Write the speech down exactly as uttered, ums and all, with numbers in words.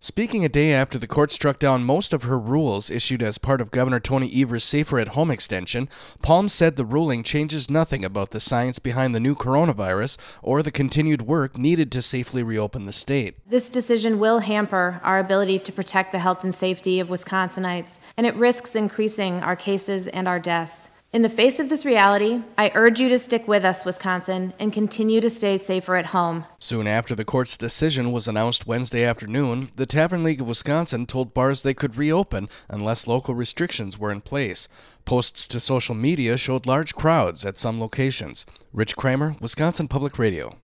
Speaking a day after the court struck down most of her rules issued as part of Governor Tony Evers' Safer at Home extension, Palm said the ruling changes nothing about the science behind the new coronavirus or the continued work needed to safely reopen the state. This decision will hamper our ability to protect the health and safety of Wisconsinites, and it risks increasing our cases and our deaths. In the face of this reality, I urge you to stick with us, Wisconsin, and continue to stay safer at home. Soon after the court's decision was announced Wednesday afternoon, the Tavern League of Wisconsin told bars they could reopen unless local restrictions were in place. Posts to social media showed large crowds at some locations. Rich Kramer, Wisconsin Public Radio.